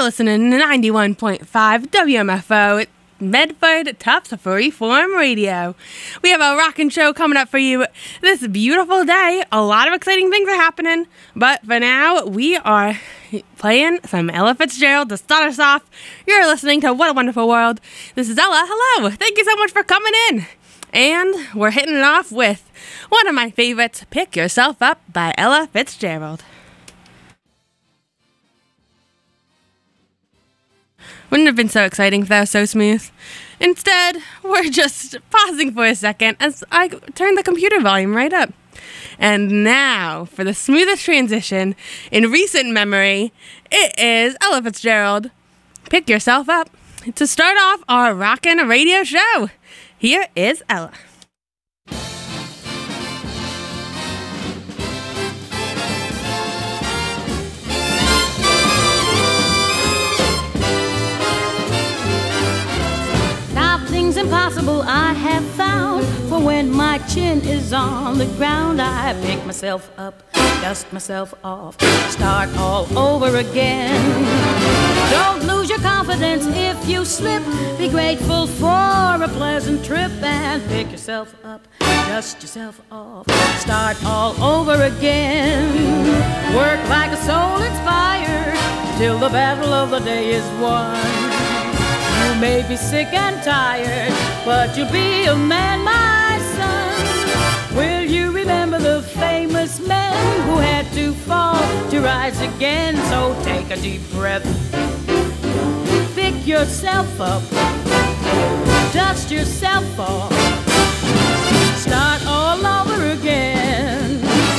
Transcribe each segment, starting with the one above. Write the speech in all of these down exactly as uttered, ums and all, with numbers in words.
You're listening to ninety-one point five W M F O, Medford Tufts Freeform Radio. We have a rockin' show coming up for you this beautiful day. A lot of exciting things are happening, but for now, we are playing some Ella Fitzgerald to start us off. You're listening to What a Wonderful World. This is Ella. Hello. Thank you so much for coming in. And we're hitting it off with one of my favorites, Pick Yourself Up by Ella Fitzgerald. Wouldn't have been so exciting if that was so smooth. Instead, we're just pausing for a second as I turn the computer volume right up. And now, for the smoothest transition in recent memory, it is Ella Fitzgerald. Pick Yourself Up to start off our rockin' radio show. Here is Ella. Nothing's impossible, I have found. For when my chin is on the ground, I pick myself up, dust myself off, start all over again. Don't lose your confidence if you slip. Be grateful for a pleasant trip and pick yourself up, dust yourself off, start all over again. Work like a soul inspired till the battle of the day is won. You may be sick and tired, but you'll be a man, my son. Will you remember the famous men who had to fall to rise again? So take a deep breath, pick yourself up, dust yourself off, start all over again.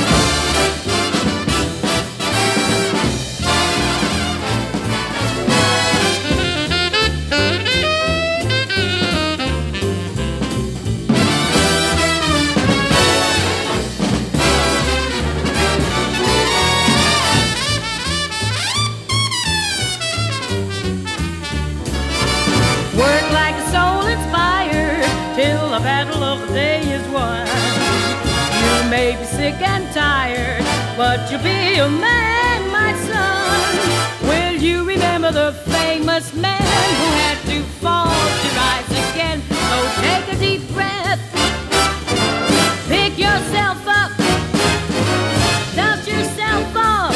Till the battle of the day is won. You may be sick and tired, but you'll be a man, my son. Will you remember the famous man who had to fall to rise again? So take a deep breath, pick yourself up, dust yourself off,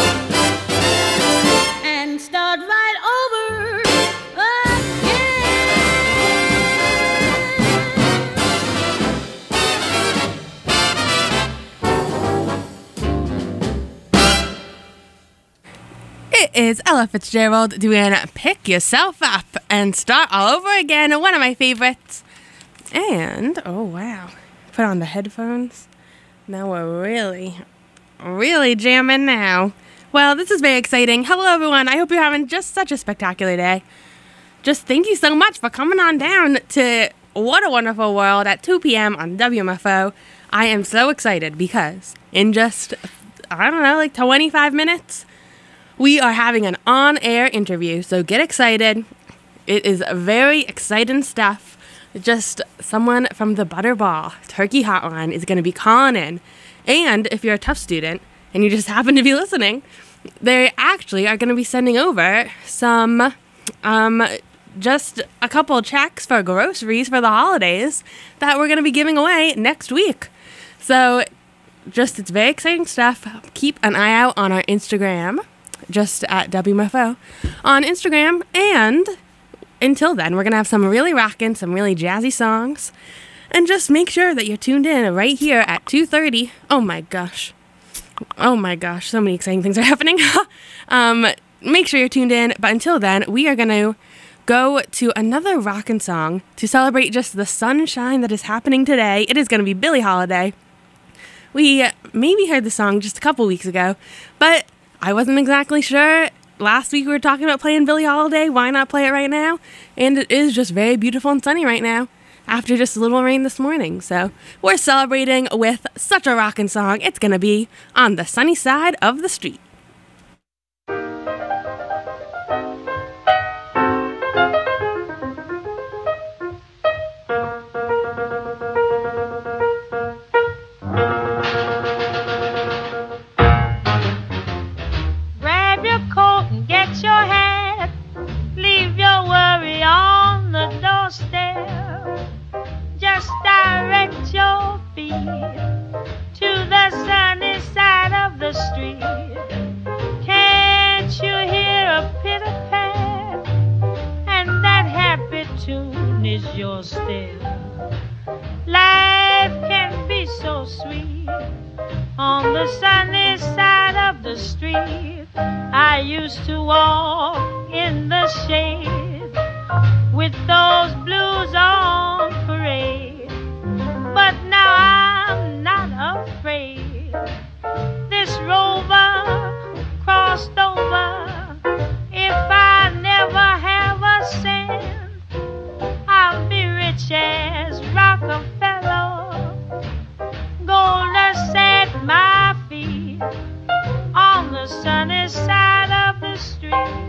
and start right over. It is Ella Fitzgerald doing Pick Yourself Up and Start All Over Again, one of my favorites. And, oh wow, put on the headphones. Now we're really, really jamming now. Well, this is very exciting. Hello everyone, I hope you're having just such a spectacular day. Just thank you so much for coming on down to What a Wonderful World at two p.m. on W M F O. I am so excited because in just, I don't know, like twenty-five minutes, we are having an on-air interview, so get excited. It is very exciting stuff. Just someone from the Butterball Turkey Hotline is going to be calling in. And if you're a Tufts student and you just happen to be listening, they actually are going to be sending over some, um, just a couple checks for groceries for the holidays that we're going to be giving away next week. So just, it's very exciting stuff. Keep an eye out on our Instagram, just at W M F O on Instagram. And until then, we're going to have some really rockin', some really jazzy songs. And just make sure that you're tuned in right here at two thirty. Oh my gosh. Oh my gosh. So many exciting things are happening. um, make sure you're tuned in. But until then, we are going to go to another rockin' song to celebrate just the sunshine that is happening today. It is going to be Billie Holiday. We maybe heard the song just a couple weeks ago, but I wasn't exactly sure. Last week we were talking about playing Billie Holiday. Why not play it right now? And it is just very beautiful and sunny right now after just a little rain this morning. So we're celebrating with such a rockin' song. It's going to be On the Sunny Side of the Street. Grab your coat and get your hat. your step. Life can be so sweet on the sunny side of the street. I used to walk in the shade with those blues on parade, but now I'm not afraid. This rover crossed over. If I never have a cent, I'll be rich as Rockefeller. Gonna set my feet on the sunny side of the street.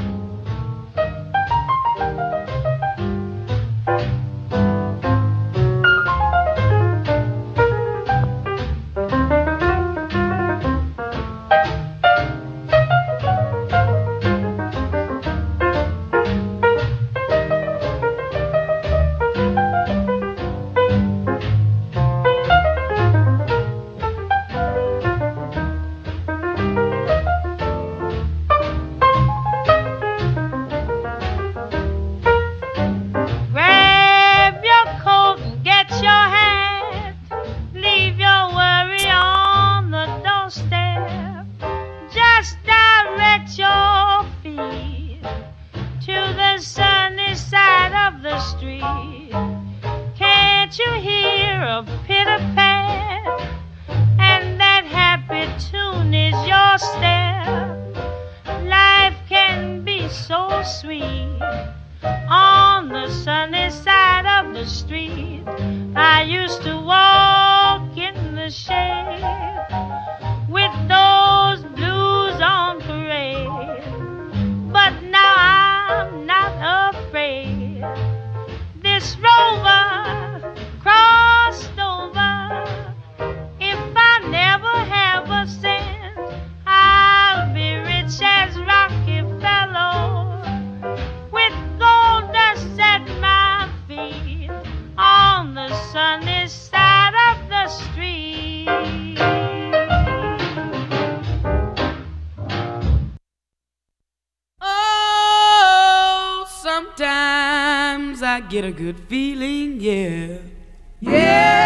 Get a good feeling, yeah. Yeah.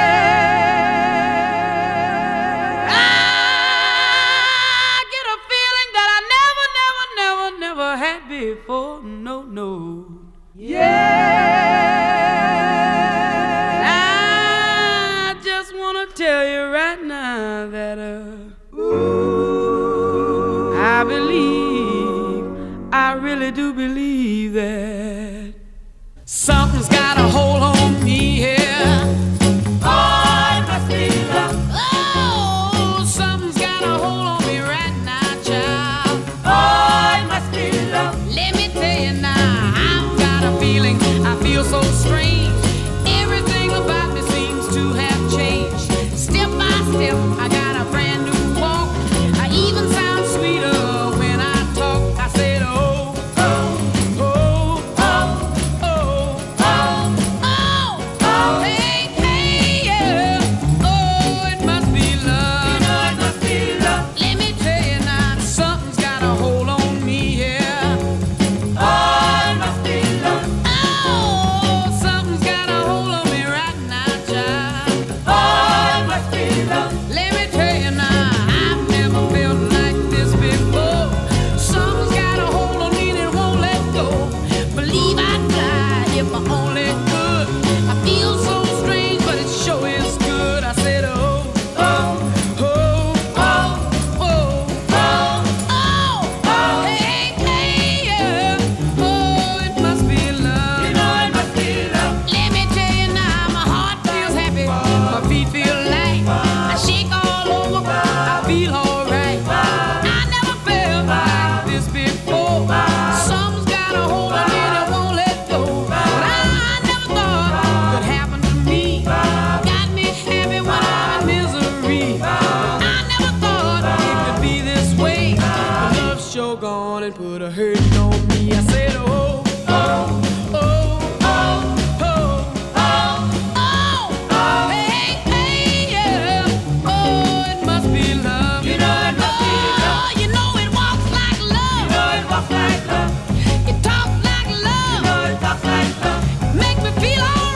I get a feeling that I never, never, never, never had before. No, no. Yeah. I just wanna tell you right now that uh, ooh, I believe, I really do believe that something's got a hold on me here. Oh, it must be love. Oh, something's got a hold on me right now, child. Oh, it must be love. Let me tell you now, I've got a feeling, I feel so strange. Everything about me seems to have changed. Step by step, I got a brand new walk. I even sound sweeter when I talk. I said, oh, oh, oh, oh, oh, oh, oh, oh, hey, hey, yeah. Oh, it must be love. You know it must be love. Let me tell you now, something's got a hold on me here. Oh, it must be love. Oh, something's got a hold on me right now, child. Oh, it must be love. Let me tell you now, I've never felt like this before. Something's got a hold on me that won't let go. Believe I'd fly if I only could. I feel so strange, but it sure is good. I said, oh, Oh, oh, oh, oh, oh, oh, oh. hey, hey, yeah. Oh, it must be love. You know it must be love. Let me tell you now, my heart feels happy, my feet feel light, I shake all over, I feel alright. I never felt like this before. Something's got a hold on me that won't let go. But I never thought it could happen to me. Got me happy when I'm in misery. I never thought it could be this way. But love's sure gone and put a hurting on me. I said, oh, oh, oh, oh, oh, oh, oh, hey, hey, yeah. Oh, it must be love. You know it must be love. Oh, you know it walks like You love. know it walks like love. It talks like You love. know it talks like love. Make me feel all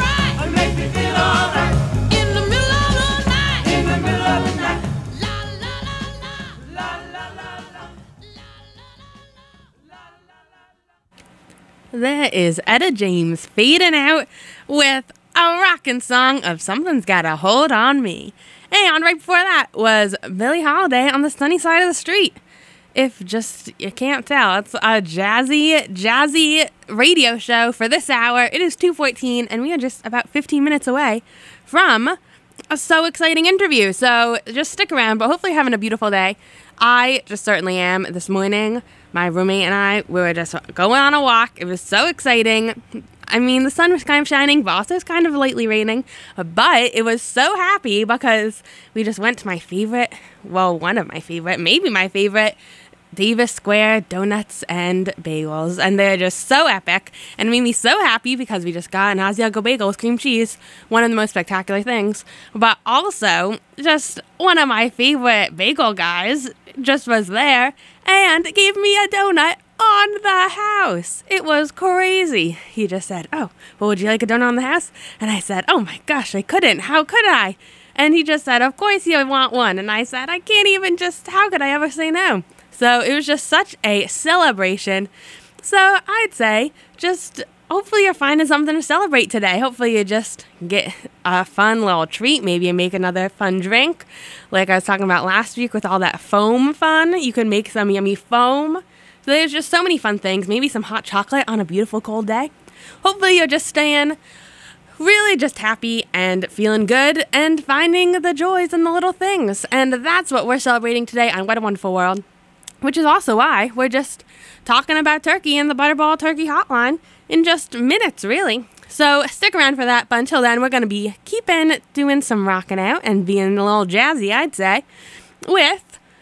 There is Etta James fading out with a rockin' song of Something's Got a Hold on Me. And right before that was Billie Holiday on the Sunny Side of the Street. If just you can't tell, it's a jazzy, jazzy radio show for this hour. It is two fourteen, and we are just about fifteen minutes away from a so exciting interview. So just stick around, but hopefully you're having a beautiful day. I just certainly am. This morning, my roommate and I, we were just going on a walk. It was so exciting. I mean, the sun was kind of shining, but also it's kind of lightly raining. But it was so happy because we just went to my favorite, well, one of my favorite, maybe my favorite, Davis Square Donuts and Bagels. And they're just so epic and made me so happy because we just got an Asiago bagel with cream cheese, one of the most spectacular things. But also, just one of my favorite bagel guys just was there and gave me a donut on the house. It was crazy. He just said, "Oh, well, would you like a donut on the house?" And I said, "Oh my gosh, I couldn't. How could I?" And he just said, "Of course you want one." And I said, "I can't even just, how could I ever say no?" So it was just such a celebration. So I'd say just hopefully you're finding something to celebrate today. Hopefully you just get a fun little treat. Maybe you make another fun drink. Like I was talking about last week with all that foam fun. You can make some yummy foam. So there's just so many fun things. Maybe some hot chocolate on a beautiful cold day. Hopefully you're just staying really just happy and feeling good and finding the joys in the little things. And that's what we're celebrating today on What a Wonderful World, which is also why we're just talking about turkey and the Butterball Turkey Hotline in just minutes, really. So stick around for that. But until then, we're going to be keeping doing some rocking out and being a little jazzy, I'd say, with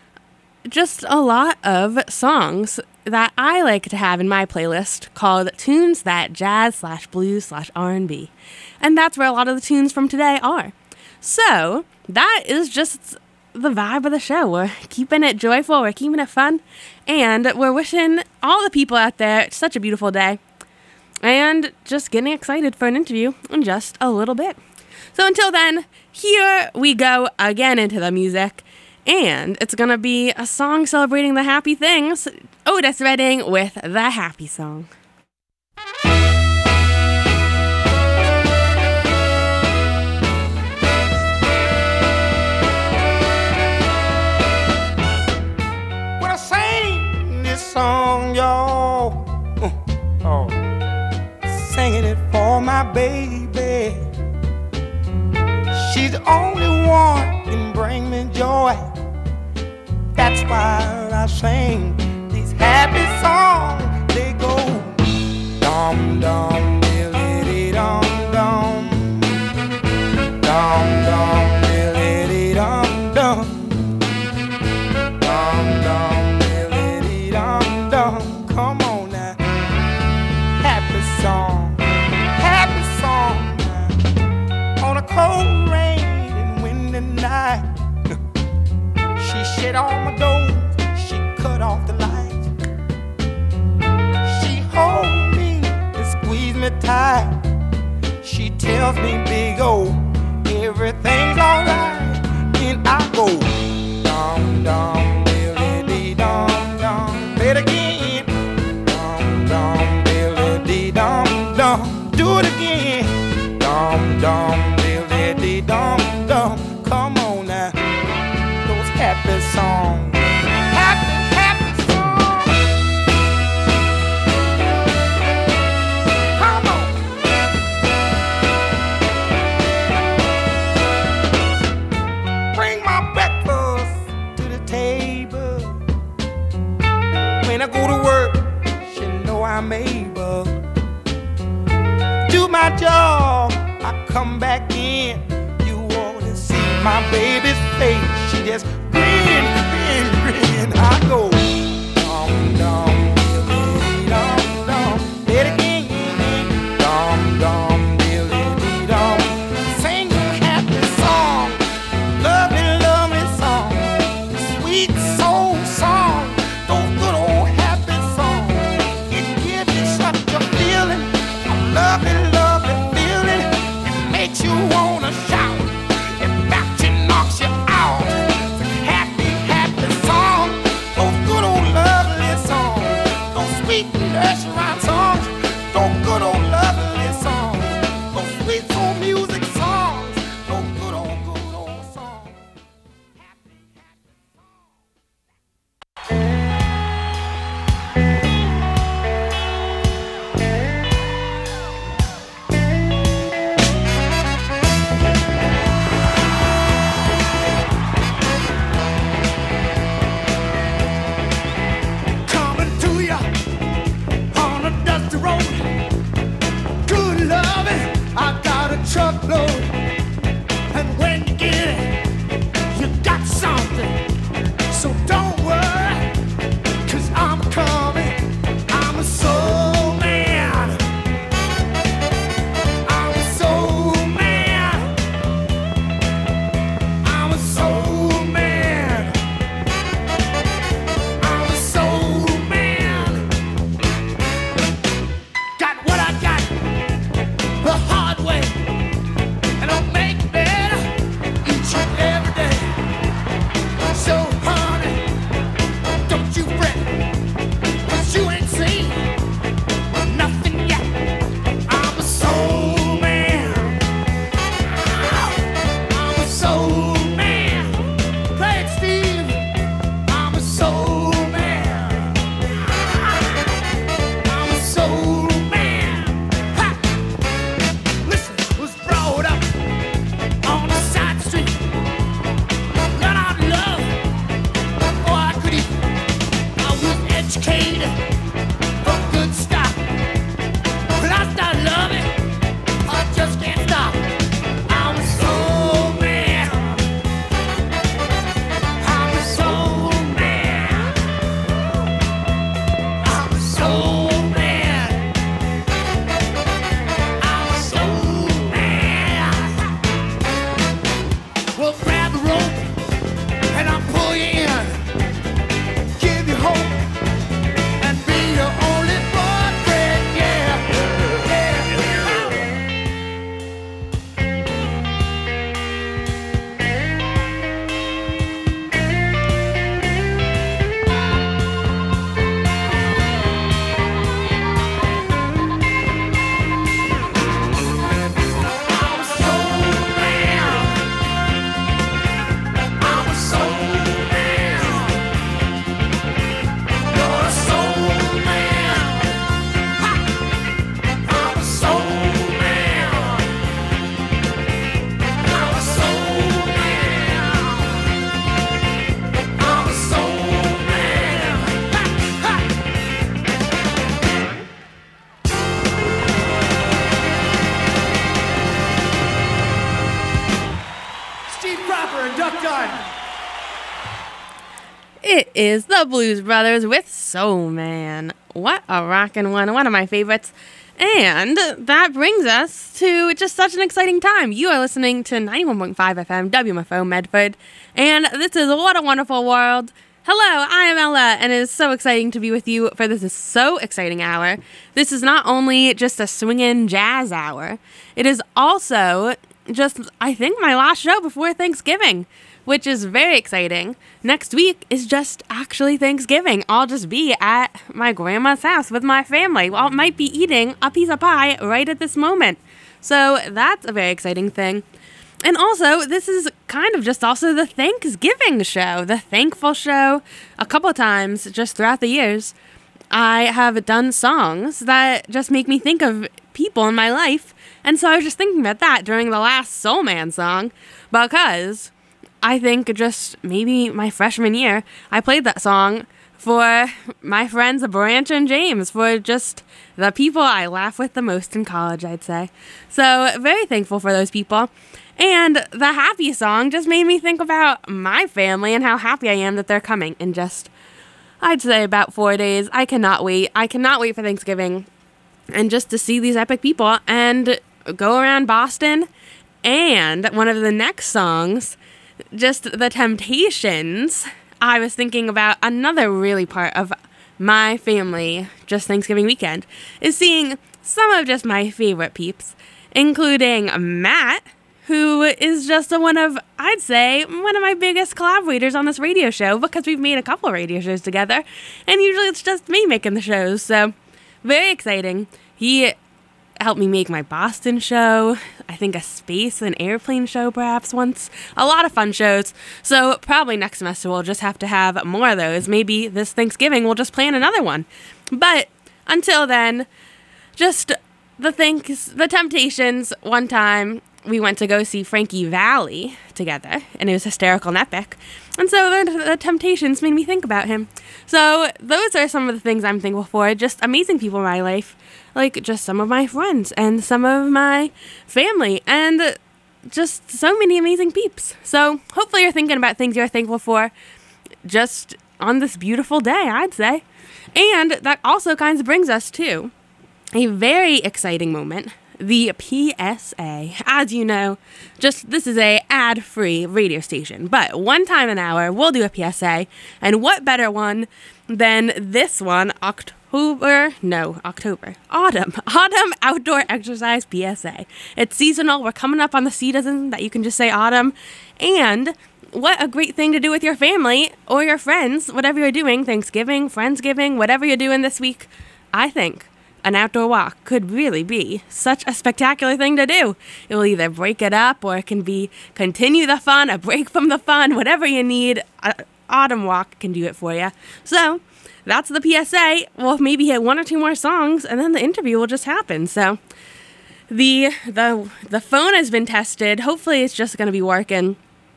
just a lot of songs that I like to have in my playlist called Tunes That Jazz slash Blues slash R and B. And that's where a lot of the tunes from today are. So that is just the vibe of the show. We're keeping it joyful, we're keeping it fun, and we're wishing all the people out there such a beautiful day. And just getting excited for an interview in just a little bit. So until then, here we go again into the music. And it's going to be a song celebrating the happy things. Otis Redding with The Happy Song. When I sing this song, y'all, uh, oh, singing it for my baby. She's the only one can bring me joy. That's why I sing these happy songs. They go dum dum diddly dum dum, dum dum diddly dum dum, dum dum diddly dum dum. Come on now, happy song, happy song now. On a cold rain and windy night, she shut all my doors, she cut off the lights. She hold me and squeeze me tight. She tells me, big O, everything's alright. Then I go dum dum diddly dum dum. Play it again. Dum dum diddly dum dum. Do it again. Dum dum diddly dum dum. Come on now. Happy song, happy, happy song. Come on. Bring my breakfast to the table. When I go to work, she know I'm able. Do my job, I come back in. You wanna see my baby's face? She just grin, grin, grin. I go dum dum diddly dum dum. Let it again. Dum dum diddly dum. Sing a happy song, lovely, lovely song, sweet soul song. Those good old happy songs. It gives you such a feeling, a lovely, lovely feeling. It makes you wanna shout. It back you, knocks you out. Nursery songs, those good old lovely songs, those sweet soul music songs, those good old, good old songs. Coming to ya on a dusty road. Good loving, I got a truckload. And when you get it, you got something. So don't worry, cause I'm coming. I'm a soul man. I'm a soul man. I'm a soul man. I'm a soul man. Got what I got the hard way, and I'll make it better each and every day. So honey, don't you fret, cause you ain't seen nothing yet. I'm a soul man. I'm a soul man. Play it, Steve. I'm a soul man. I'm a soul man. Ha! Listen, was brought up on a side street. Learned how to love before I could eat. I was educated from good stock. When I started loving, I just can't stop. I'm a soul man. I'm a soul man. I'm a soul man. I'm a soul man. Well, grab the rope and I'll pull you in, give you hope, and be your only boyfriend. Yeah, yeah. I'm a soul man. I'm a soul man. You're a soul man. Ha! I'm a soul man. I'm a soul man. I'm a soul man. Ha! Ha! Steve Cropper and Duck Dunn. It is the Blues Brothers with Soul Man. What a rockin' one. One of my favorites. And that brings us to just such an exciting time. You are listening to ninety-one point five F M W M F O Medford. And this is What a Wonderful World. Hello, I am Ella, and it is so exciting to be with you for this so exciting hour. This is not only just a swingin' jazz hour, it is also just, I think, my last show before Thanksgiving, which is very exciting. Next week is just actually Thanksgiving. I'll just be at my grandma's house with my family. Well, I might be eating a piece of pie right at this moment. So that's a very exciting thing. And also, this is kind of just also the Thanksgiving show, the thankful show. A couple of times just throughout the years, I have done songs that just make me think of people in my life. And so I was just thinking about that during the last Soul Man song, because I think just maybe my freshman year, I played that song for my friends Branch and James, for just the people I laugh with the most in college, I'd say. So very thankful for those people. And the happy song just made me think about my family and how happy I am that they're coming in just, I'd say, about four days. I cannot wait. I cannot wait for Thanksgiving and just to see these epic people and go around Boston. And one of the next songs, just The Temptations, I was thinking about another really part of my family just Thanksgiving weekend is seeing some of just my favorite peeps, including Matt, who is just a one of, I'd say, one of my biggest collaborators on this radio show, because we've made a couple of radio shows together, and usually it's just me making the shows, so very exciting. He helped me make my Boston show, I think a space and airplane show perhaps once. A lot of fun shows. So probably next semester we'll just have to have more of those. Maybe this Thanksgiving we'll just plan another one. But until then, just the things, the Temptations. One time we went to go see Frankie Valli together, and it was hysterical and epic. And so the, the Temptations made me think about him. So those are some of the things I'm thankful for. Just amazing people in my life, like just some of my friends and some of my family, and just so many amazing peeps. So hopefully you're thinking about things you're thankful for just on this beautiful day, I'd say. And that also kind of brings us to a very exciting moment, the P S A. As you know, just this is a ad-free radio station, but one time an hour we'll do a P S A, and what better one than this one, October, no, October, Autumn, Autumn Outdoor Exercise P S A. It's seasonal, we're coming up on the season that you can just say autumn, and what a great thing to do with your family or your friends, whatever you're doing, Thanksgiving, Friendsgiving, whatever you're doing this week. I think an outdoor walk could really be such a spectacular thing to do. It will either break it up, or it can be continue the fun, a break from the fun, whatever you need. A autumn walk can do it for you. So that's the P S A. We'll maybe hit one or two more songs, and then the interview will just happen. So the the the phone has been tested. Hopefully it's just going to be working.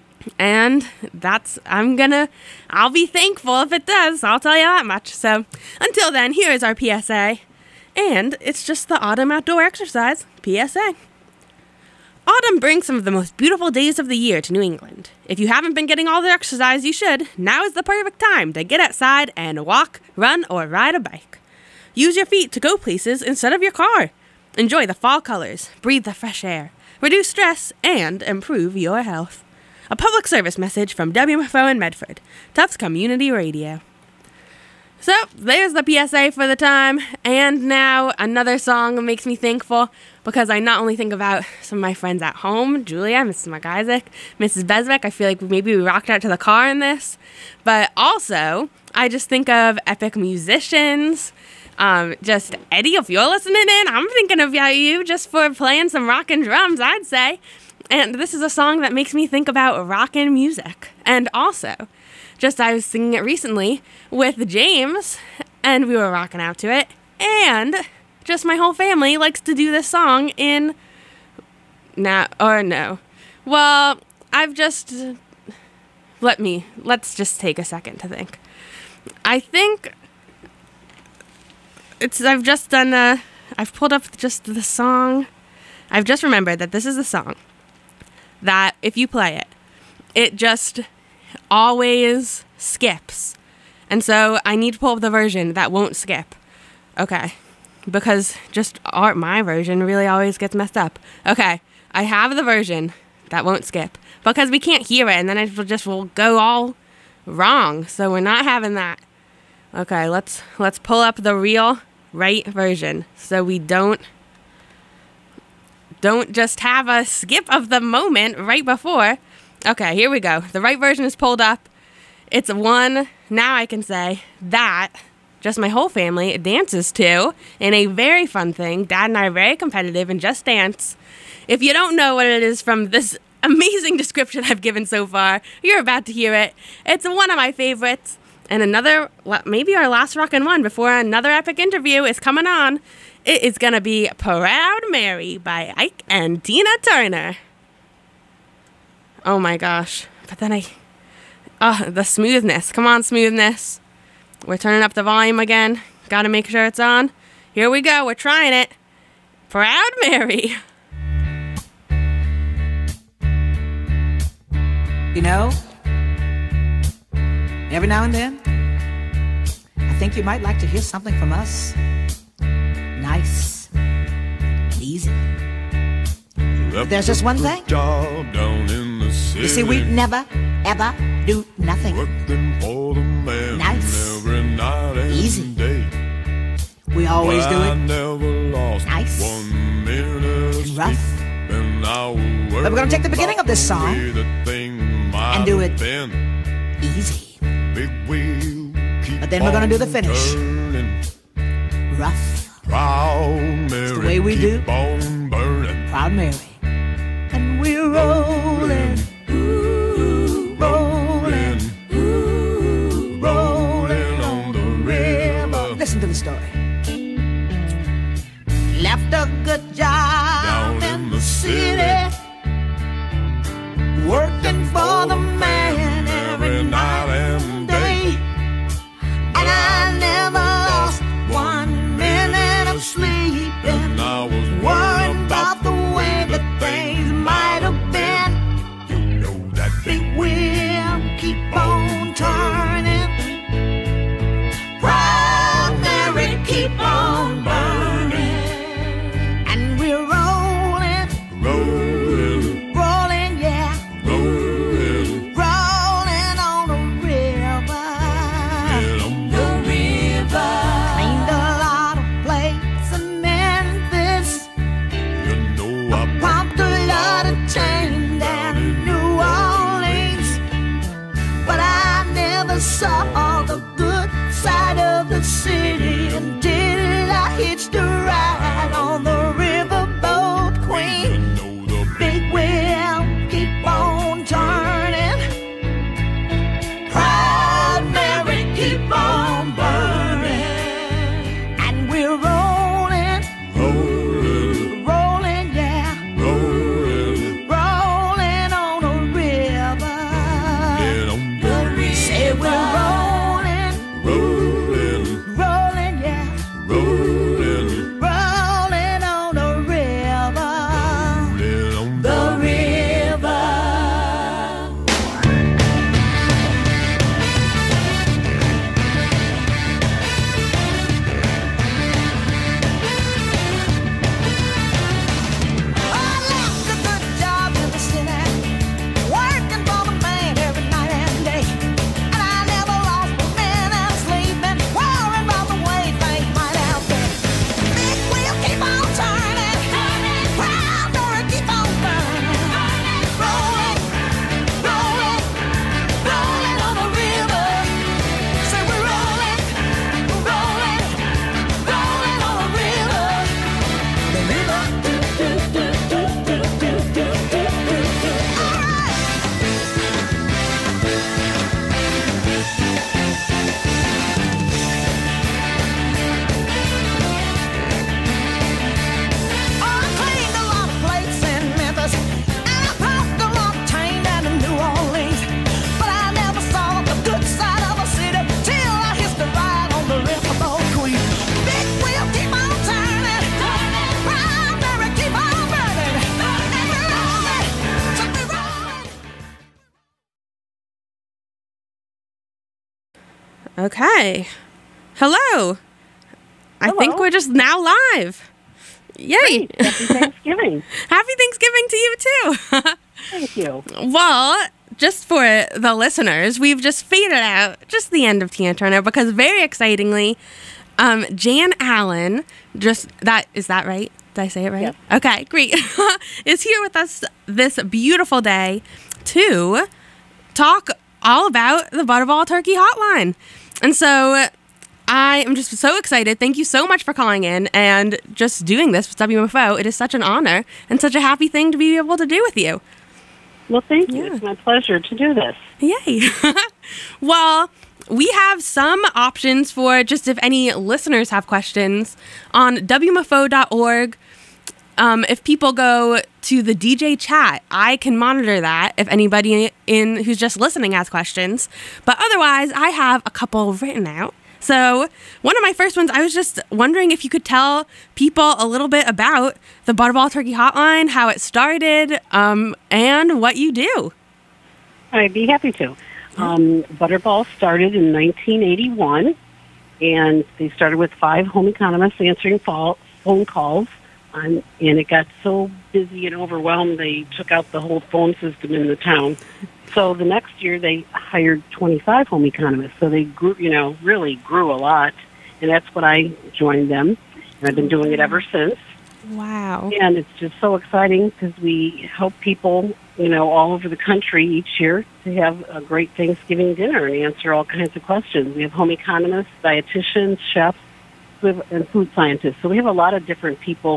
And that's, I'm gonna, I'll be thankful if it does. I'll tell you that much. So until then, here is our P S A. And it's just the Autumn Outdoor Exercise P S A. Autumn brings some of the most beautiful days of the year to New England. If you haven't been getting all the exercise you should, now is the perfect time to get outside and walk, run, or ride a bike. Use your feet to go places instead of your car. Enjoy the fall colors, breathe the fresh air, reduce stress, and improve your health. A public service message from W M F O in Medford, Tufts Community Radio. So, there's the P S A for the time, and now another song makes me thankful, because I not only think about some of my friends at home, Julia, Missus McIsaac, Missus Beswick, I feel like maybe we rocked out to the car in this, but also, I just think of epic musicians, um, just Eddie, if you're listening in, I'm thinking of you just for playing some rockin' drums, I'd say. And this is a song that makes me think about rockin' music. And also, just I was singing it recently with James, and we were rocking out to it. And just my whole family likes to do this song in, now, or no. Well, I've just, let me, let's just take a second to think. I think it's, I've just done a, I've pulled up just the song. I've just remembered that this is the song that if you play it, it just always skips. And so I need to pull up the version that won't skip. Okay. Because just our, my version really always gets messed up. Okay. I have the version that won't skip. Because we can't hear it, and then it will just will go all wrong. So we're not having that. Okay, let's let's pull up the real right version so we don't Don't just have a skip of the moment right before. Okay, here we go. The right version is pulled up. It's one, now I can say, that just my whole family dances to in a very fun thing. Dad and I are very competitive in Just Dance. If you don't know what it is from this amazing description I've given so far, you're about to hear it. It's one of my favorites. And another, maybe our last rockin' one before another epic interview is coming on. It is going to be Proud Mary by Ike and Tina Turner. Oh my gosh. But then I... Oh, the smoothness. Come on, smoothness. We're turning up the volume again. Gotta make sure it's on. Here we go. We're trying it. Proud Mary. You know, every now and then, I think you might like to hear something from us. Nice, easy. But there's just one thing. Job down in the city. You see, we never, ever do nothing. Working for the man Nice, every night and easy. day. We always Well, do I it never lost nice one minute of and rough. sleep, and I will But we're gonna take the beginning of this about the song way the thing might and do have it been. easy. Big wheel keep But then we're gonna do the on finish. turning. Rough. Proud Mary. way we do. Keep on burning. Proud Mary. And we're rolling, ooh, rolling, ooh, rolling on the river. Listen to the story. Left a good job Down in the city, working for the man every night and day. And I never lost one minute of sleep. And I was Worrying about the way that things might have been. You know that Big wheel keep on turning. Proud Mary keep on burning. And we're rolling, rolling, rolling, yeah, rolling, rolling on the river. and I'm The river. Cleaned a lot of plates in Memphis. you know I Pumped a lot of chain down in New Orleans. But I never saw the good side of the city until I hitched a ride on the riverboat you queen. know the Big wheel keep on turning. Proud Mary keep on burning. And we're rolling, rolling, rolling, yeah, rolling, rolling on the river. and I'm the Say we're rolling, rolling, rolling, yeah, rolling, rolling on the river. and I'm The river. I left a good job in the city, working for the man every night and day. And I never lost a minute of sleeping, worrying about the way things might have been. Big wheel keep on turning, proud Mary keep on burning. Rolling, rolling, rolling on the river. Say we're rolling, rolling, rolling on the river. The river. All right. I cleaned a lot of plates in Memphis, and I pumped a lot of chain down in New Orleans. But I never saw the good side of a city till I hitched a ride on the riverboat queen. Big wheel keep on turning, proud Mary keep on burning, and we're rolling, so we're rolling. Okay. Hello. I think Hello. we're just now live. Yay. Happy Thanksgiving. Happy Thanksgiving to you too. Thank you. Well, just for the listeners, we've just faded out just the end of Tina Turner because very excitingly, um, Jan Allen, just that, is that right? Did I say it right? Yes. Okay, great. Is here with us this beautiful day to talk all about the Butterball Turkey Hotline. And so I am just so excited. Thank you so much for calling in and just doing this with W M F O. It is such an honor and such a happy thing to be able to do with you. Well, thank you. Yeah. It's my pleasure to do this. Yay. Well, we have some options for just if any listeners have questions on W M F O dot org. Um, if people go to the D J chat, I can monitor that if anybody in who's just listening has questions. But otherwise, I have a couple written out. So one of my first ones, I was just wondering if you could tell people a little bit about the Butterball Turkey Hotline, how it started, um, and what you do. I'd be happy to. Um, Butterball started in nineteen eighty-one, and they started with five home economists answering fall, phone calls. Um, and it got so busy and overwhelmed, they took out the whole phone system in the town. So the next year, they hired twenty-five home economists. So they grew, you know, really grew a lot. And that's when I joined them. And I've been doing it ever since. Wow. And it's just so exciting because we help people, you know, all over the country each year to have a great Thanksgiving dinner and answer all kinds of questions. We have home economists, dietitians, chefs, we have- and food scientists. So we have a lot of different people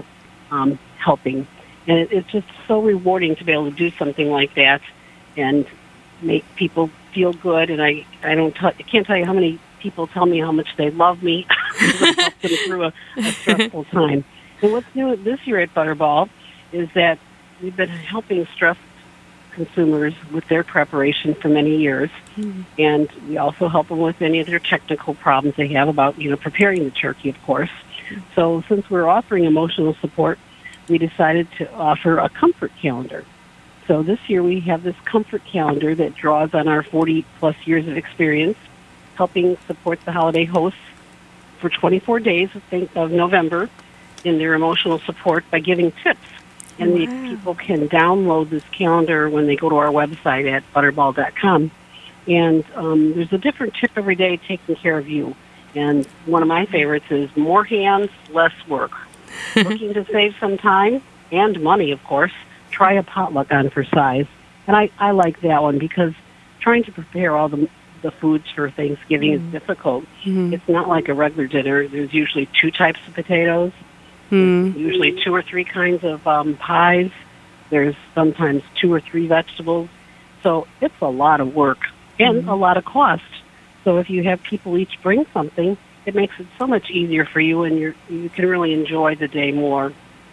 um, helping. And it, it's just so rewarding to be able to do something like that and make people feel good. And I, I don't t- I can't tell you how many people tell me how much they love me because I helped them through a, a stressful time. And what's new this year at Butterball is that we've been helping stressed consumers with their preparation for many years. Mm-hmm. And we also help them with any of their technical problems they have about, you know, preparing the turkey, of course. Mm-hmm. So since we're offering emotional support, we decided to offer a comfort calendar. So this year we have this comfort calendar that draws on our forty-plus years of experience helping support the holiday hosts for twenty-four days of, think, of November in their emotional support by giving tips. And wow. the people can download this calendar when they go to our website at butterball dot com. And um, there's a different tip every day taking care of you. And one of my favorites is more hands, less work. Looking to save some time and money, of course, try a potluck on for size. And I, I like that one because trying to prepare all the the foods for Thanksgiving mm. is difficult. Mm-hmm. It's not like a regular dinner. There's usually two types of potatoes. Mm. Usually two or three kinds of um, pies. There's sometimes two or three vegetables. So it's a lot of work and mm. a lot of cost. So if you have people each bring something, it makes it so much easier for you, and you're, you can really enjoy the day more.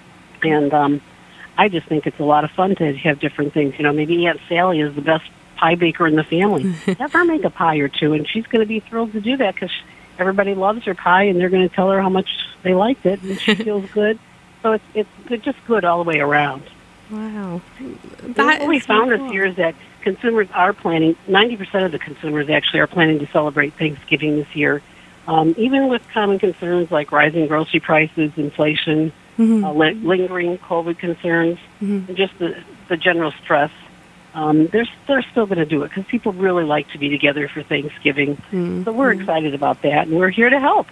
And um, I just think it's a lot of fun to have different things. You know, maybe Aunt Sally is the best pie baker in the family. Have her make a pie or two, and she's going to be thrilled to do that because everybody loves her pie, and they're going to tell her how much they liked it, and she feels good. So it's it's good, just good all the way around. Wow. That what we found so cool. this year is that consumers are planning, ninety percent of the consumers actually are planning to celebrate Thanksgiving this year, um, even with common concerns like rising grocery prices, inflation, mm-hmm. uh, li- lingering COVID concerns, mm-hmm. and just the, the general stress. Um, they're, they're still going to do it because people really like to be together for Thanksgiving. Mm-hmm. So we're excited about that, and we're here to help.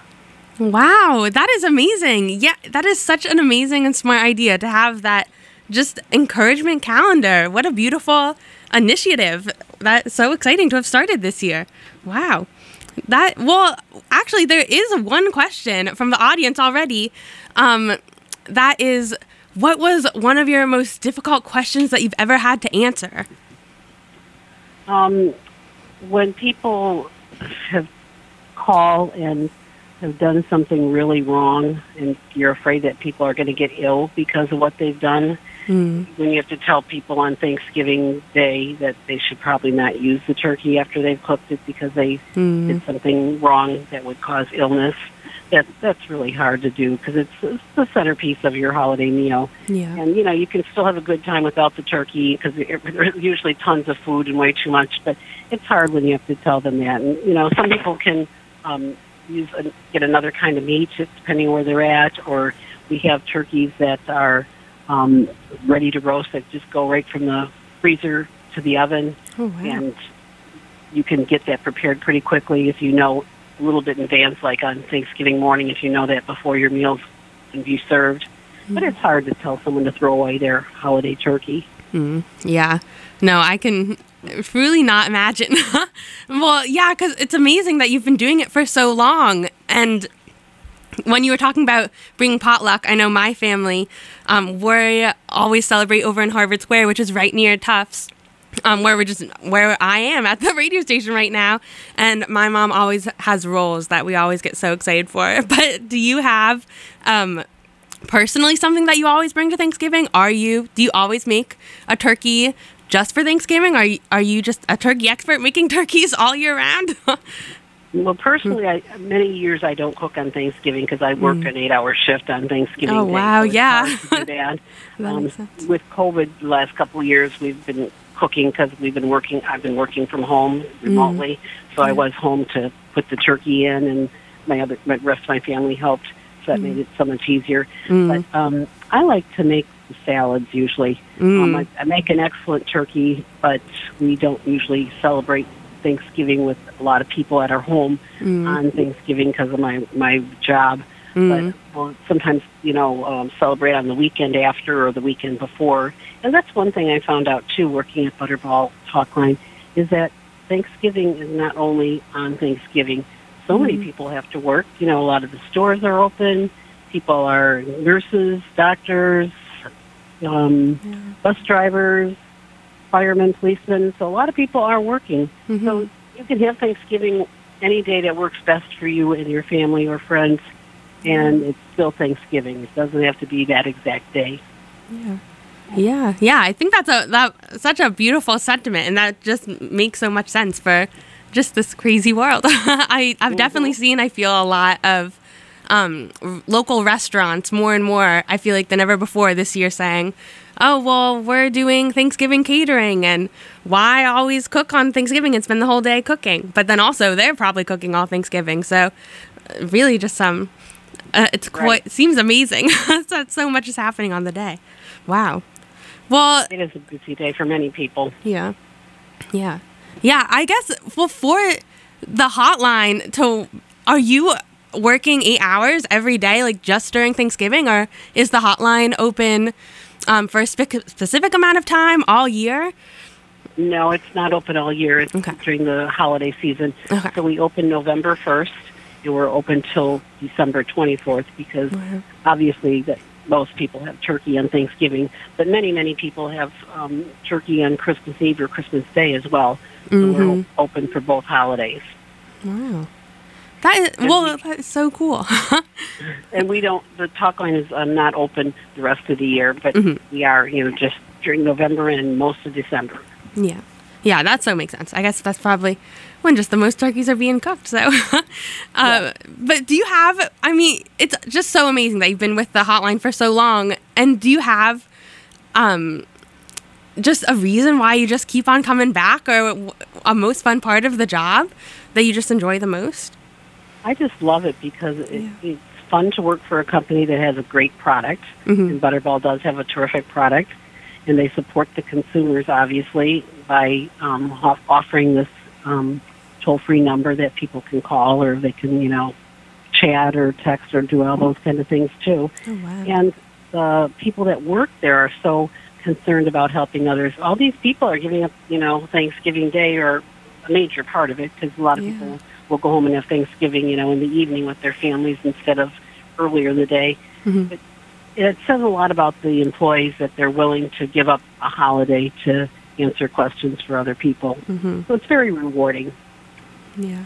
Wow, that is amazing. Yeah, that is such an amazing and smart idea to have that just encouragement calendar. What a beautiful initiative. That's so exciting to have started this year. Wow. That, well, actually, there is one question from the audience already. Um, that is, what was one of your most difficult questions that you've ever had to answer? Um, when people have called and have done something really wrong and you're afraid that people are going to get ill because of what they've done, mm. when you have to tell people on Thanksgiving Day that they should probably not use the turkey after they've cooked it because they mm. did something wrong that would cause illness, that that's really hard to do because it's, it's the centerpiece of your holiday meal. Yeah. And, you know, you can still have a good time without the turkey because there's usually tons of food and way too much, but it's hard when you have to tell them that. And, you know, some people can um, use a, get another kind of meat depending where they're at, or we have turkeys that are um, ready to roast that just go right from the freezer to the oven. Oh, wow. And you can get that prepared pretty quickly if you know a little bit in advance, like on Thanksgiving morning, if you know that before your meals can be served. Mm. But it's hard to tell someone to throw away their holiday turkey. Mm. Yeah. No, I can really not imagine. Well, yeah, because it's amazing that you've been doing it for so long. And when you were talking about bringing potluck, I know my family, um, we always celebrate over in Harvard Square, which is right near Tufts. Um, where we just where I am at the radio station right now, and my mom always has rolls that we always get so excited for. But do you have um, personally something that you always bring to Thanksgiving? Are you do you always make a turkey just for Thanksgiving? Are you, are you just a turkey expert making turkeys all year round? Well, personally, I, many years I don't cook on Thanksgiving because I work mm. an eight-hour shift on Thanksgiving Oh Day, wow, so it's yeah. hard to do that. that um, makes sense. With COVID, the last couple of years, we've been cooking because we've been working. I've been working from home remotely, mm. so yeah. I was home to put the turkey in, and my other, my rest of my family helped, so that mm. made it so much easier. Mm. But um, I like to make the salads usually. Mm. Um, I, I make an excellent turkey, but we don't usually celebrate Thanksgiving with a lot of people at our home mm. on Thanksgiving because of my my job. Mm. But we'll sometimes, you know, um, celebrate on the weekend after or the weekend before. And that's one thing I found out, too, working at Butterball Talkline, is that Thanksgiving is not only on Thanksgiving. So mm. many people have to work. You know, a lot of the stores are open. people are nurses, doctors, um, bus drivers, firemen, policemen. So a lot of people are working. Mm-hmm. So you can have Thanksgiving any day that works best for you and your family or friends, and it's still Thanksgiving. It doesn't have to be that exact day. Yeah. Yeah, yeah. I think that's a that such a beautiful sentiment, and that just makes so much sense for just this crazy world. I I've definitely seen. I feel a lot of um, r- local restaurants more and more. I feel like than ever before this year saying, "Oh well, we're doing Thanksgiving catering, and why always cook on Thanksgiving and spend the whole day cooking?" But then also they're probably cooking all Thanksgiving, so uh, really just some. Uh, it's quite Right. it seems amazing. so, so much is happening on the day. Wow. Well, It is a busy day for many people. yeah. Yeah. Yeah, I guess well for the hotline to are you working eight hours every day like just during Thanksgiving, or is the hotline open um, for a spe- specific amount of time all year? No, it's not open all year. It's Okay. during the holiday season. Okay. So we open November first, and we're open till December twenty-fourth because obviously that most people have turkey on Thanksgiving, but many, many people have um, turkey on Christmas Eve or Christmas Day as well. So we're o- open for both holidays. Wow. That is well that is so cool. And we don't, the talk line is um, not open the rest of the year, but we are, you know, just during November and most of December. Yeah. Yeah, that so makes sense. I guess that's probably when just the most turkeys are being cooked. So, uh, but do you have, I mean, it's just so amazing that you've been with the hotline for so long. And do you have um, just a reason why you just keep on coming back, or w- a most fun part of the job that you just enjoy the most? I just love it because it, it's fun to work for a company that has a great product, and Butterball does have a terrific product, and they support the consumers, obviously, by um, off- offering this um, toll-free number that people can call, or they can, you know, chat or text or do all those kind of things, too. Oh, wow. And the people that work there are so concerned about helping others. All these people are giving up, you know, Thanksgiving Day, or a major part of it, because a lot of Yeah. people will go home and have Thanksgiving, you know, in the evening with their families instead of earlier in the day. But it says a lot about the employees that they're willing to give up a holiday to answer questions for other people. So it's very rewarding. Yeah.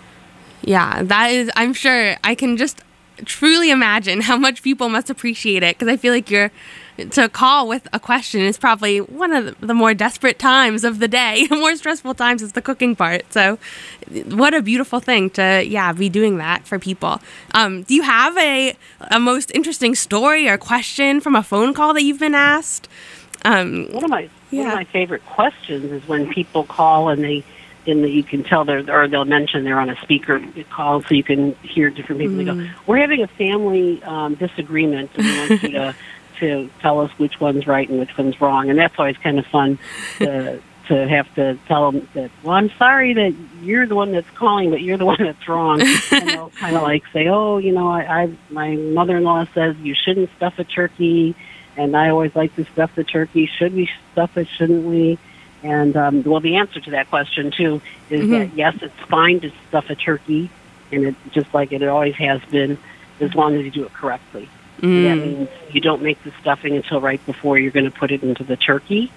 Yeah, that is, I'm sure I can just truly imagine how much people must appreciate it, because I feel like you're, to call with a question is probably one of the more desperate times of the day. More stressful times is the cooking part. So what a beautiful thing to, yeah, be doing that for people. Um, do you have a, a most interesting story or question from a phone call that you've been asked? Um, One of my one Yeah. of my favorite questions is when people call and they and you can tell they're or they'll mention they're on a speaker call, so you can hear different people. They go, "We're having a family um, disagreement, and we want you to to tell us which one's right and which one's wrong." And that's always kind of fun to to have to tell them that, "Well, I'm sorry that you're the one that's calling, but you're the one that's wrong." And they'll kind of like say, "Oh, you know, I, I my mother-in-law says you shouldn't stuff a turkey, and I always like to stuff the turkey. Should we stuff it? Shouldn't we?" And, um, well, the answer to that question, too, is that, yes, it's fine to stuff a turkey, and it's just like it always has been, as long as you do it correctly. That means you don't make the stuffing until right before you're going to put it into the turkey,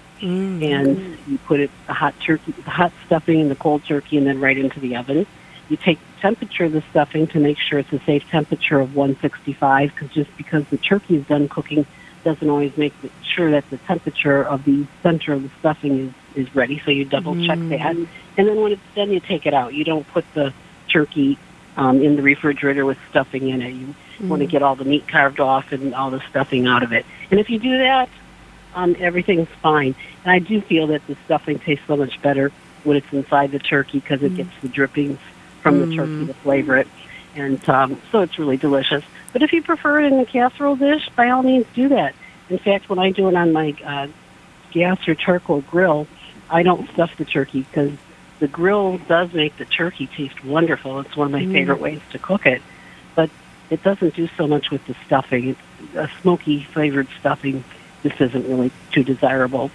and you put it, the hot turkey, the hot stuffing in the cold turkey, and then right into the oven. You take the temperature of the stuffing to make sure it's a safe temperature of one sixty-five, because just because the turkey is done cooking doesn't always make sure that the temperature of the center of the stuffing is, is ready, so you double check that. And then when it's done, you take it out. You don't put the turkey um, in the refrigerator with stuffing in it. You want to get all the meat carved off and all the stuffing out of it. And if you do that, um, everything's fine. And I do feel that the stuffing tastes so much better when it's inside the turkey, because it gets the drippings from the turkey to flavor it. And um, so it's really delicious. But if you prefer it in a casserole dish, by all means do that. In fact, when I do it on my uh, gas or charcoal grill, I don't stuff the turkey, because the grill does make the turkey taste wonderful. It's one of my favorite ways to cook it. But it doesn't do so much with the stuffing. It's a smoky flavored stuffing. This isn't really too desirable.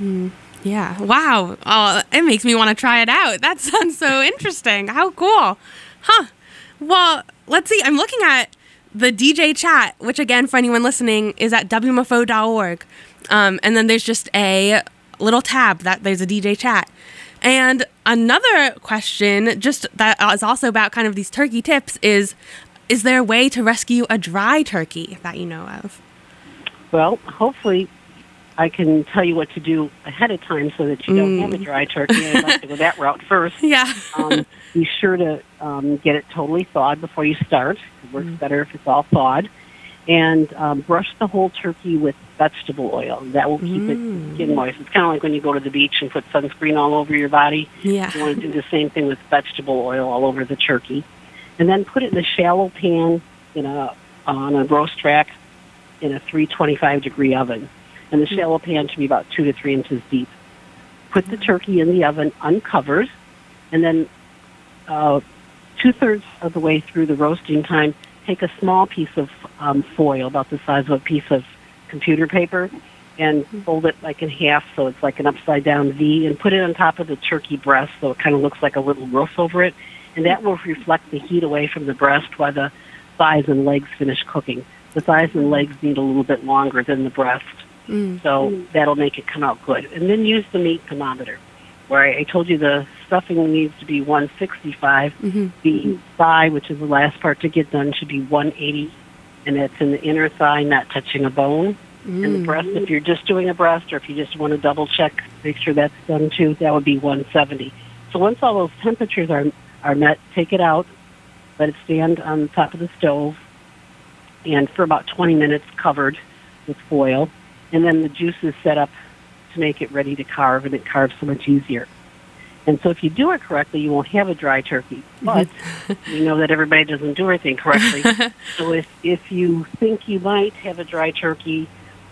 Yeah. Wow. Oh, it makes me want to try it out. That sounds so interesting. How cool. Huh. Well, let's see. I'm looking at the D J chat, which again, for anyone listening, is at W M F O dot org. Um, and then there's just a little tab that there's a D J chat. And another question, just that is also about kind of these turkey tips, is is there a way to rescue a dry turkey that you know of? Well, hopefully I can tell you what to do ahead of time so that you don't Mm. have a dry turkey. I'd like to go that route first. Yeah. um, be sure to um, get it totally thawed before you start. It works better if it's all thawed. And um, brush the whole turkey with vegetable oil. That will keep it skin moist. It's kind of like when you go to the beach and put sunscreen all over your body. Yeah. You want to do the same thing with vegetable oil all over the turkey. And then put it in a shallow pan in a on a roast rack in a three twenty-five degree oven. And the shallow pan should be about two to three inches deep. Put the turkey in the oven uncovered, and then uh, two-thirds of the way through the roasting time, take a small piece of um, foil, about the size of a piece of computer paper, and fold it like in half so it's like an upside-down V, and put it on top of the turkey breast so it kind of looks like a little roof over it, and that will reflect the heat away from the breast while the thighs and legs finish cooking. The thighs and legs need a little bit longer than the breast. Mm. So that'll make it come out good. And then use the meat thermometer, where I, I told you the stuffing needs to be one sixty-five. Mm-hmm. The thigh, which is the last part to get done, should be one eighty, and that's in the inner thigh, not touching a bone. Mm. And the breast, if you're just doing a breast, or if you just want to double check, make sure that's done too, that would be one seventy. So once all those temperatures are, are met, take it out, let it stand on the top of the stove, and for about twenty minutes covered with foil. And then the juice is set up to make it ready to carve, and it carves so much easier. And so if you do it correctly, you won't have a dry turkey. But you know that everybody doesn't do everything correctly. So if, if you think you might have a dry turkey,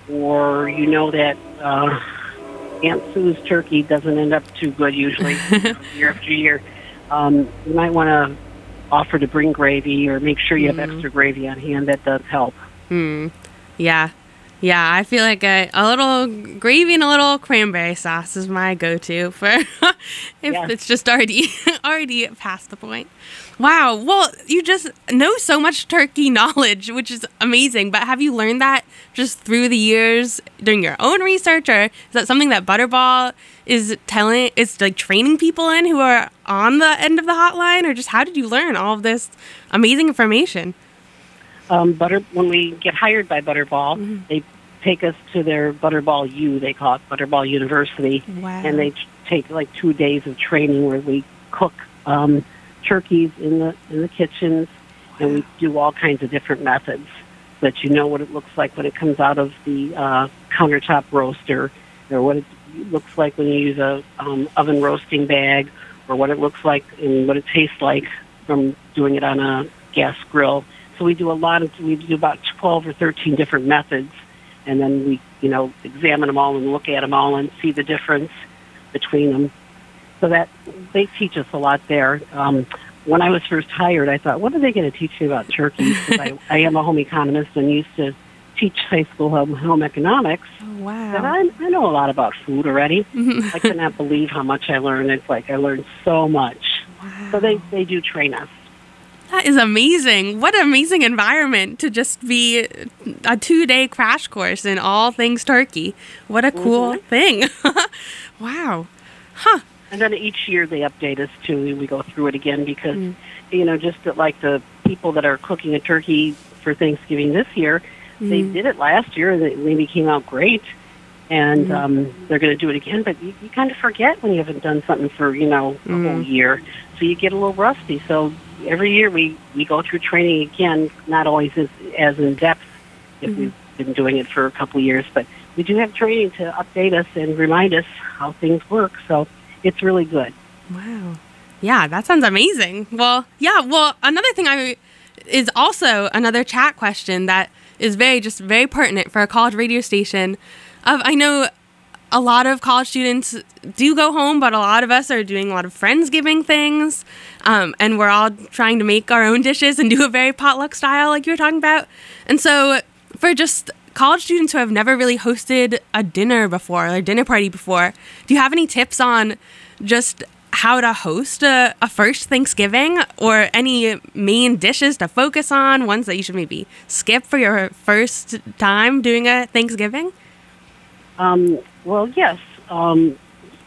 or you know that uh, Aunt Sue's turkey doesn't end up too good usually year after year, um, you might want to offer to bring gravy, or make sure you have Mm. extra gravy on hand. That does help. Hmm. Yeah. Yeah, I feel like a, a little gravy and a little cranberry sauce is my go-to for if Yes. it's just already already past the point. Wow. Well, you just know so much turkey knowledge, which is amazing. But have you learned that just through the years doing your own research, or is that something that Butterball is telling, is like training people in who are on the end of the hotline, or just how did you learn all of this amazing information? Um, butter when we get hired by Butterball, Mm-hmm. they take us to their Butterball U. They call it Butterball University, Wow. and they t- take like two days of training where we cook um, turkeys in the in the kitchens, and we do all kinds of different methods so that you know what it looks like when it comes out of the uh, countertop roaster, or what it looks like when you use a um, oven roasting bag, or what it looks like and what it tastes like from doing it on a gas grill. So we do a lot of, we do about twelve or thirteen different methods, and then we, you know, examine them all and look at them all and see the difference between them. So that, they teach us a lot there. Um, when I was first hired, I thought, what are they going to teach me about turkeys? Because I, I am a home economist and used to teach high school home, home economics. Oh, But wow. I, I know a lot about food already. I could not believe how much I learned. It's like I learned so much. So they, they do train us. That is amazing. What an amazing environment to just be a two-day crash course in all things turkey. What a cool thing. Wow. Huh. And then each year they update us too. We go through it again because, you know, just that like the people that are cooking a turkey for Thanksgiving this year, they did it last year and it maybe came out great. And um, they're going to do it again. But you, you kind of forget when you haven't done something for, you know, a whole year. So you get a little rusty. So every year we, we go through training again, not always as, as in-depth if we've been doing it for a couple of years. But we do have training to update us and remind us how things work. So it's really good. Wow. Yeah, that sounds amazing. Well, yeah, well, another thing I is also another chat question that is very, just very pertinent for a college radio station. Of, I know a lot of college students do go home, but a lot of us are doing a lot of Friendsgiving things, um, and we're all trying to make our own dishes and do a very potluck style like you were talking about. And so for just college students who have never really hosted a dinner before, or a dinner party before, do you have any tips on just how to host a, a first Thanksgiving, or any main dishes to focus on, ones that you should maybe skip for your first time doing a Thanksgiving? Um, well, yes. Um,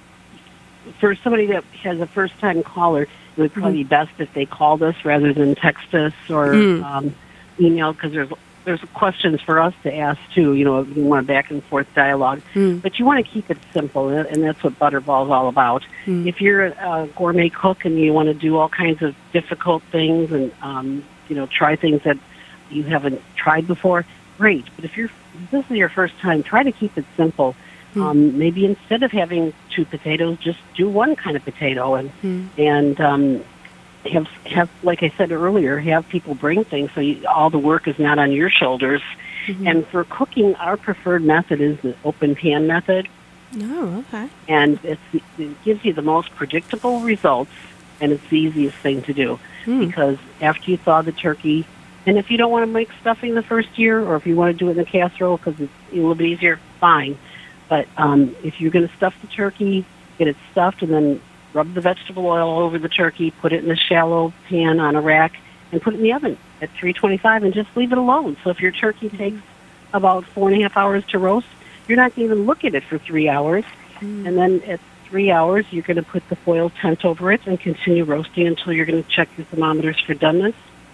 for somebody that has a first-time caller, it would probably be best if they called us rather than text us or Mm. um, email, because there's there's questions for us to ask too. You know, you want a back and forth dialogue, Mm. but you want to keep it simple, and and that's what Butterball is all about. Mm. If you're a gourmet cook and you want to do all kinds of difficult things and um, you know try things that you haven't tried before, great. But if you're if this is your first time, try to keep it simple. Mm. Um, maybe instead of having two potatoes, just do one kind of potato, and Mm. and um, have have like I said earlier, have people bring things so you, all the work is not on your shoulders. Mhm. And for cooking, our preferred method is the open pan method, Oh, okay. and it's, it gives you the most predictable results, and it's the easiest thing to do Mm. because after you thaw the turkey, and if you don't want to make stuffing the first year, or if you want to do it in the casserole because it's a little bit easier, fine. But um, if you're going to stuff the turkey, get it stuffed, and then rub the vegetable oil over the turkey, put it in a shallow pan on a rack, and put it in the oven at three twenty-five, and just leave it alone. So if your turkey takes about four and a half hours to roast, you're not going to even look at it for three hours. Mm. And then at three hours, you're going to put the foil tent over it and continue roasting until you're going to check your thermometers for doneness.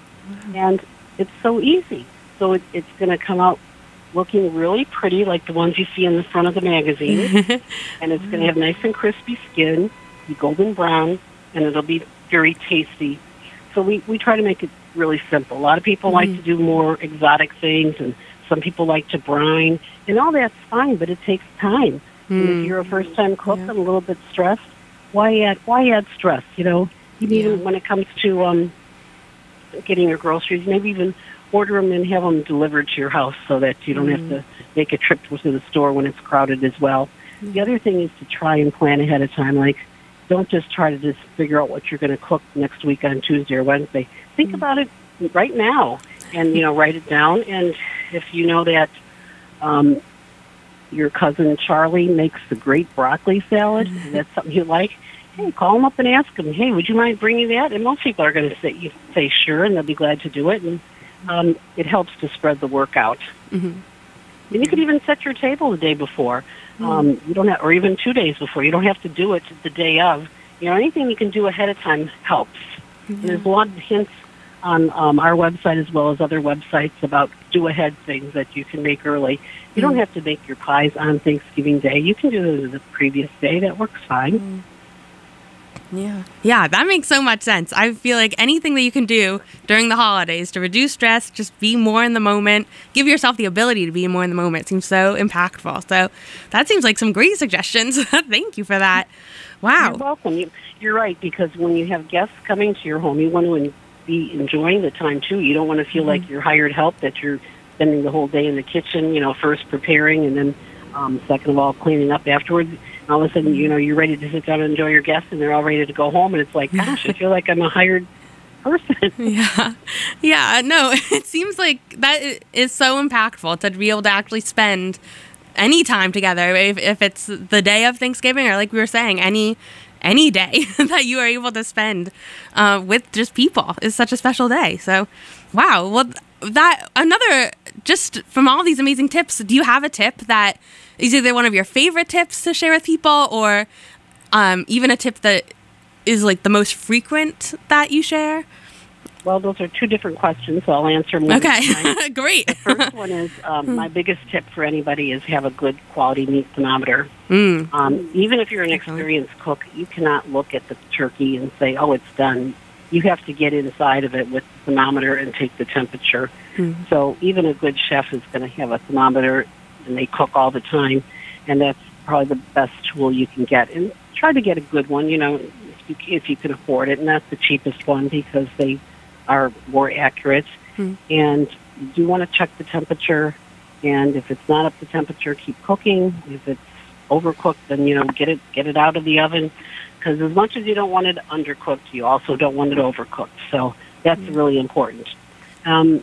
And it's so easy. So it, it's going to come out looking really pretty, like the ones you see in the front of the magazine. And it's going to have nice and crispy skin, be golden brown, and it'll be very tasty. So we, we try to make it really simple. A lot of people like to do more exotic things, and some people like to brine, and all that's fine, but it takes time. And if you're a first-time cook Yeah. and a little bit stressed, why add why add stress? You know, even Yeah. when it comes to um, getting your groceries, maybe even order them and have them delivered to your house so that you don't have to make a trip to the store when it's crowded as well. The other thing is to try and plan ahead of time. Like, don't just try to just figure out what you're going to cook next week on Tuesday or Wednesday. Think about it right now, and you know, write it down. And if you know that um, your cousin Charlie makes the great broccoli salad, and that's something you like, hey, call him up and ask him, hey, would you mind bringing that? And most people are going to say, you say sure, and they'll be glad to do it. And um, it helps to spread the work out. Mhm. And you could even set your table the day before. Um, you don't have, or even two days before. You don't have to do it the day of. You know, anything you can do ahead of time helps. And there's a lot of hints on um, our website as well as other websites about do-ahead things that you can make early. You don't have to make your pies on Thanksgiving Day. You can do it the previous day. That works fine. Yeah. Yeah, that makes so much sense. I feel like anything that you can do during the holidays to reduce stress, just be more in the moment, give yourself the ability to be more in the moment seems so impactful. So that seems like some great suggestions. Thank you for that. Wow. You're welcome. You, you're right, because when you have guests coming to your home, you want to en- be enjoying the time, too. You don't want to feel like you're hired help, that you're spending the whole day in the kitchen, you know, first preparing and then um, second of all cleaning up afterwards. And all of a sudden, you know, you're ready to sit down and enjoy your guests, and they're all ready to go home, and it's like, gosh, I feel like I'm a hired person. Yeah. Yeah. No, it seems like that i- is so impactful to be able to actually spend any time together, if, if it's the day of Thanksgiving or, like we were saying, any any day that you are able to spend uh, with just people is such a special day. So, wow. Well, that another, just from all these amazing tips, do you have a tip that is either one of your favorite tips to share with people, or um, even a tip that is like the most frequent that you share? Well, those are two different questions, so I'll answer them. one at a time. Okay, great. The first one is um, my biggest tip for anybody is have a good quality meat thermometer. Mm. Um, even if you're an Definitely. experienced cook, you cannot look at the turkey and say, oh, it's done. You have to get inside of it with the thermometer and take the temperature. Mm. So even a good chef is going to have a thermometer, and they cook all the time, and that's probably the best tool you can get. And try to get a good one, you know, if you, if you can afford it, and that's the cheapest one because they are more accurate. Mm. And you do want to check the temperature, and if it's not up to temperature, keep cooking. If it's overcooked, then, you know, get it get it out of the oven, because as much as you don't want it undercooked, you also don't want it overcooked. So that's really important. Um,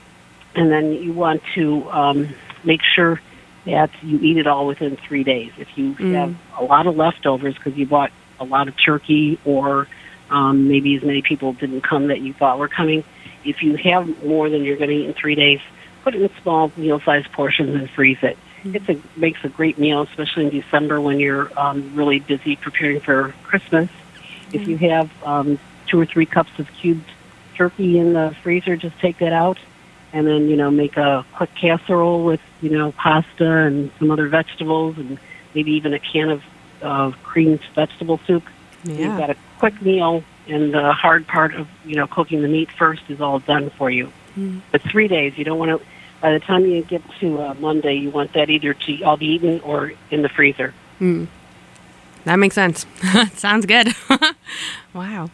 and then you want to um, make sure that you eat it all within three days. If you Mm. have a lot of leftovers because you bought a lot of turkey, or um, maybe as many people didn't come that you thought were coming. If you have more than you're going to eat in three days, put it in small meal-sized portions and freeze it. It's a makes a great meal, especially in December when you're um, really busy preparing for Christmas. If you have um, two or three cups of cubed turkey in the freezer, just take that out, and then you know make a quick casserole with you know pasta and some other vegetables, and maybe even a can of uh, creamed vegetable soup. You've Yeah. got a quick meal, and the hard part of you know cooking the meat first is all done for you. But three days, you don't want to. By the time you get to uh, Monday, you want that either to all be eaten or in the freezer. That makes sense. Sounds good. Wow.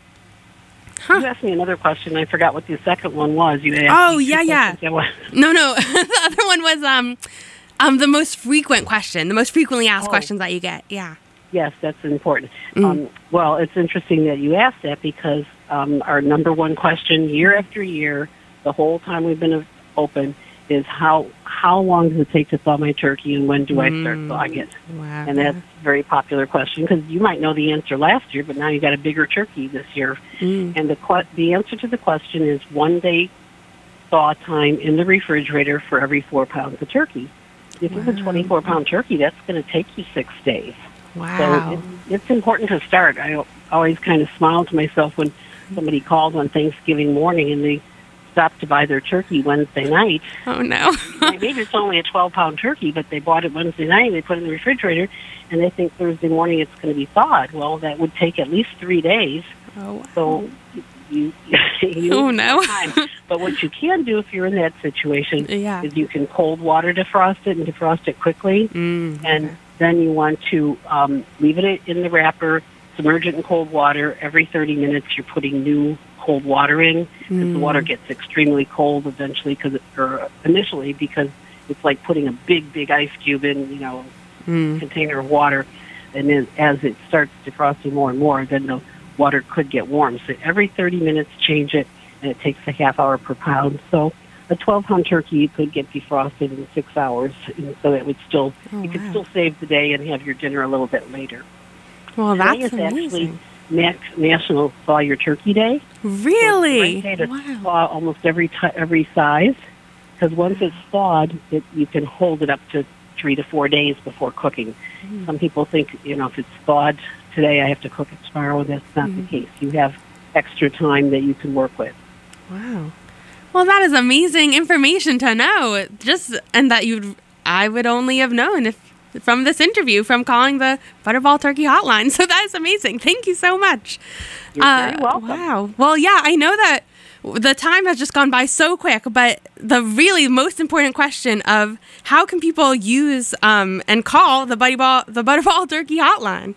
You asked me another question. I forgot what the second one was. You asked Oh, me two yeah, yeah. questions at once. No, no. The other one was um, um, the most frequent question, the most frequently asked Oh. questions that you get. Yeah. Yes, that's important. Mm. Um, well, it's interesting that you asked that because um, our number one question year after year, the whole time we've been open, is how how long does it take to thaw my turkey, and when do I start thawing it? Wow. And that's a very popular question because you might know the answer last year, but now you got a bigger turkey this year. Mm. And the que- the answer to the question is one day thaw time in the refrigerator for every four pounds of turkey. If it's a twenty-four pound turkey, that's going to take you six days. Wow. So it's, it's important to start. I always kind of smile to myself when somebody calls on Thanksgiving morning and they stop to buy their turkey Wednesday night. Oh, no. Maybe it's only a twelve pound turkey, but they bought it Wednesday night, they put it in the refrigerator, and they think Thursday morning it's going to be thawed. Well, that would take at least three days. Oh, wow. So you, you Oh, need no. more time. But what you can do if you're in that situation Yeah. is you can cold water defrost it and defrost it quickly. Mm, And then you want to um, leave it in the wrapper, submerge it in cold water. Every thirty minutes you're putting new cold water in because the water gets extremely cold eventually, cause it, or initially because it's like putting a big, big ice cube in, you know, mm. container of water. And then as it starts defrosting more and more, then the water could get warm. So every thirty minutes change it, and it takes a half hour per pound. So a twelve pound turkey you could get defrosted in six hours, and so it would still Oh, you could wow. still save the day and have your dinner a little bit later. Well, Today that's is actually amazing. Mac- National Thaw Your Turkey Day. Really? It's a great day to Wow. thaw almost every t- every size, because once it's thawed, it, you can hold it up to three to four days before cooking. Mm. Some people think, you know, if it's thawed today, I have to cook it tomorrow. That's not Mm-hmm. the case. You have extra time that you can work with. Wow. Well, that is amazing information to know. Just and that you, I would only have known if from this interview, from calling the Butterball Turkey Hotline. So that is amazing. Thank you so much. You're very welcome. Wow. Well, yeah, I know that the time has just gone by so quick, but the really most important question of how can people use um, and call the Butterball the Butterball Turkey Hotline?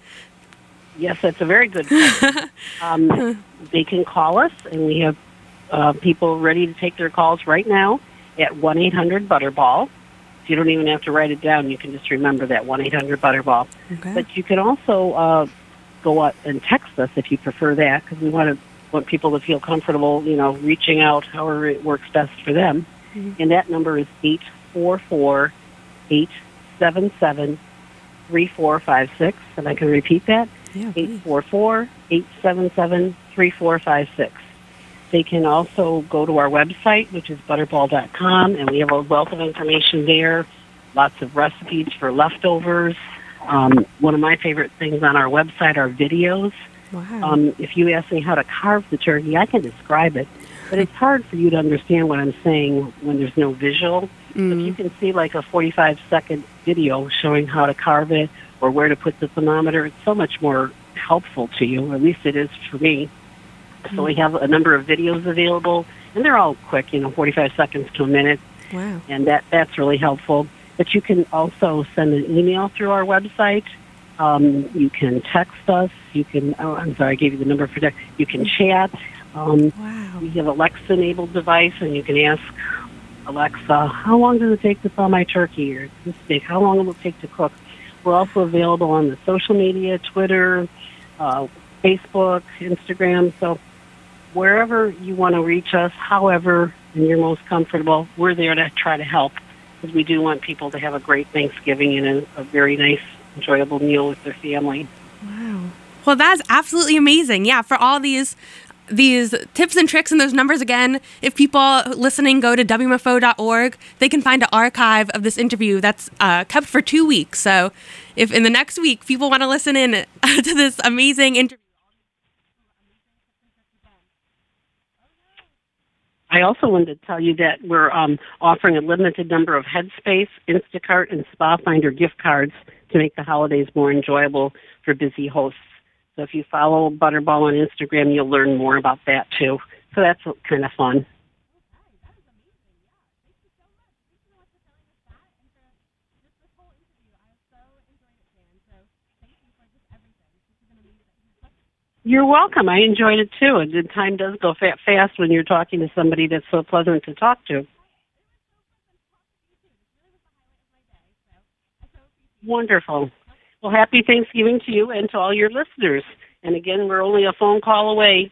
Yes, that's a very good question. um, they can call us, and we have uh, people ready to take their calls right now at one eight hundred Butterball. So you don't even have to write it down. You can just remember that, one eight hundred Butterball. Okay. But you can also uh, go out and text us if you prefer that, because we want to want people to feel comfortable, you know, reaching out however it works best for them. Mm-hmm. And that number is eight four four, eight seven seven, three four five six. And I can repeat that, Yeah, eight four four, eight seven seven, three four five six. They can also go to our website, which is butterball dot com, and we have a wealth of information there, lots of recipes for leftovers. Um, one of my favorite things on our website are videos. Wow. Um, if you ask me how to carve the turkey, I can describe it, but it's hard for you to understand what I'm saying when there's no visual. If you can see like a forty-five second video showing how to carve it or where to put the thermometer, it's so much more helpful to you, or at least it is for me. So we have a number of videos available, and they're all quick, you know, forty-five seconds to a minute, Wow. and that that's really helpful. But you can also send an email through our website. Um, you can text us. You can, oh, I'm sorry, I gave you the number for text. You can chat. Um, Wow. we have Alexa-enabled device, and you can ask Alexa, how long does it take to thaw my turkey, or this steak? How long will it take to cook? We're also available on the social media, Twitter, uh, Facebook, Instagram. So wherever you want to reach us, however, and you're most comfortable, we're there to try to help, because we do want people to have a great Thanksgiving and a, a very nice, enjoyable meal with their family. Wow. Well, that's absolutely amazing. Yeah, for all these these tips and tricks and those numbers again, if people listening go to W M F O dot org, they can find an archive of this interview that's uh, kept for two weeks. So if in the next week people want to listen in to this amazing interview. I also wanted to tell you that we're um, offering a limited number of Headspace, Instacart, and Spa Finder gift cards to make the holidays more enjoyable for busy hosts. So if you follow Butterball on Instagram, you'll learn more about that too. So that's kind of fun. You're welcome. I enjoyed it too. And the time does go fa- fast when you're talking to somebody that's so pleasant to talk to. Wonderful. Well, happy Thanksgiving to you and to all your listeners. And again, we're only a phone call away.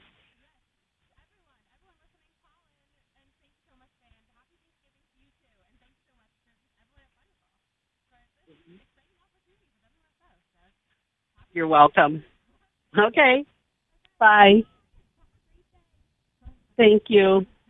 You're welcome. Okay. Bye. Thank you.